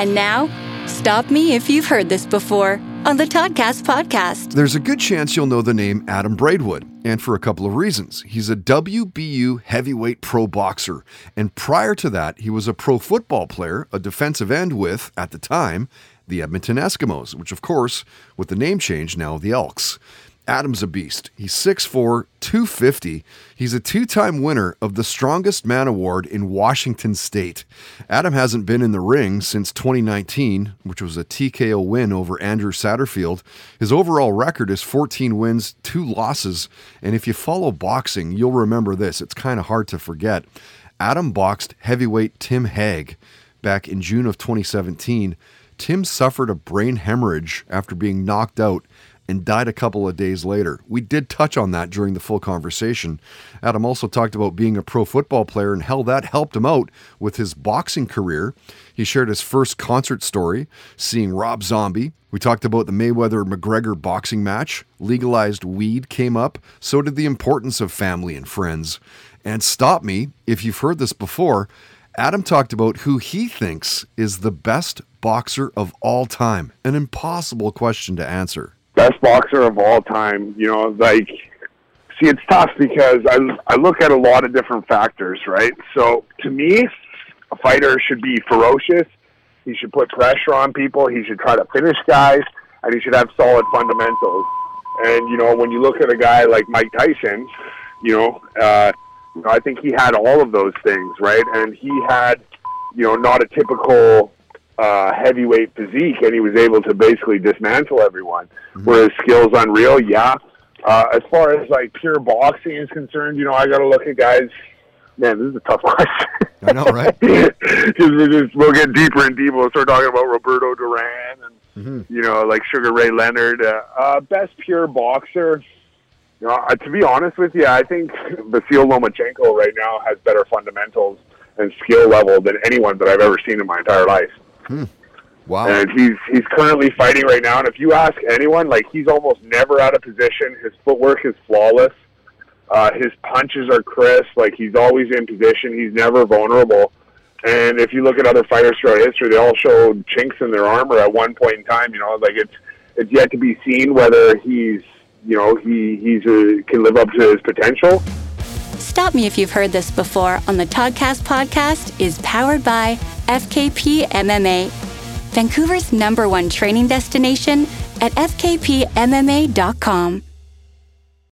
And now, stop me if you've heard this before on the Toddcast podcast. There's a good chance you'll know the name Adam Braidwood, and for a couple of reasons. He's a WBU heavyweight pro boxer, and prior to that, he was a pro football player, a defensive end with, at the time, the Edmonton Eskimos, which of course, with the name change, now the Elks. Adam's a beast. He's 6'4", 250. He's a two-time winner of the Strongest Man Award in Washington State. Adam hasn't been in the ring since 2019, which was a TKO win over Andrew Satterfield. His overall record is 14 wins, 2 losses, and if you follow boxing, you'll remember this. It's kind of hard to forget. Adam boxed heavyweight Tim Hague back in June of 2017. Tim suffered a brain hemorrhage after being knocked out and died a couple of days later. We did touch on that during the full conversation. Adam also talked about being a pro football player and how that helped him out with his boxing career. He shared his first concert story, seeing Rob Zombie. We talked about the Mayweather-McGregor boxing match. Legalized weed came up. So did the importance of family and friends. And stop me if you've heard this before, Adam talked about who he thinks is the best boxer of all time. An impossible question to answer. Best boxer of all time, see, it's tough because I look at a lot of different factors, right? So to me, a fighter should be ferocious. He should put pressure on people. He should try to finish guys, and he should have solid fundamentals. And, when you look at a guy like Mike Tyson, I think he had all of those things, right? And he had, not a typical heavyweight physique, and he was able to basically dismantle everyone. Mm-hmm. Were his skills unreal? Yeah. As far as pure boxing is concerned, I got to look at guys. Man, this is a tough question. I know, right? Because we'll get deeper and deeper. We'll start talking about Roberto Duran and Sugar Ray Leonard. Best pure boxer. To be honest with you, I think Vasyl Lomachenko right now has better fundamentals and skill level than anyone that I've ever seen in my entire life. Wow. And he's currently fighting right now, and if you ask anyone, he's almost never out of position. His footwork is flawless. His punches are crisp. He's always in position. He's never vulnerable. And if you look at other fighters throughout history, they all showed chinks in their armor at one point in time. It's yet to be seen whether he can live up to his potential. Stop Me If You've Heard This Before on the Toddcast podcast is powered by FKP MMA, Vancouver's #1 training destination at fkpmma.com.